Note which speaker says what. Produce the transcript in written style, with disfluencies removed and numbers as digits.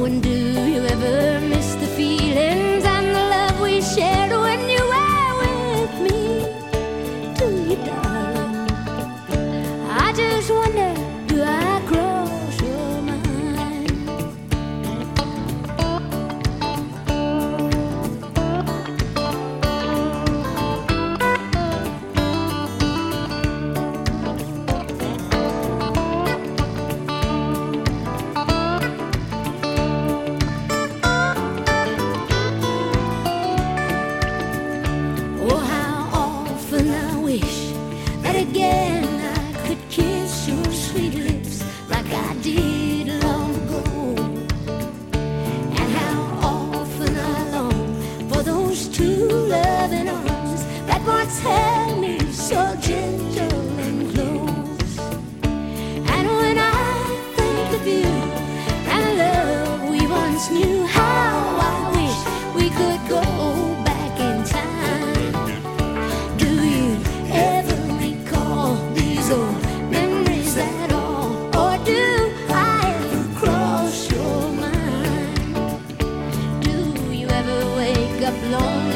Speaker 1: and do you ever miss the feelings and the love we shared when you were with me? Do you, darling? I just wonder, do I cross your mind? Oh, how often I wish that again I could kiss your sweet lips like I did long ago. And how often I long for those two loving arms that once held me so gentle and close. And when I think of you and the love we once knew, how I wish we could go back in time. Do you ever recall these old memories at all? Or do I ever cross your mind? Do you ever wake up lonely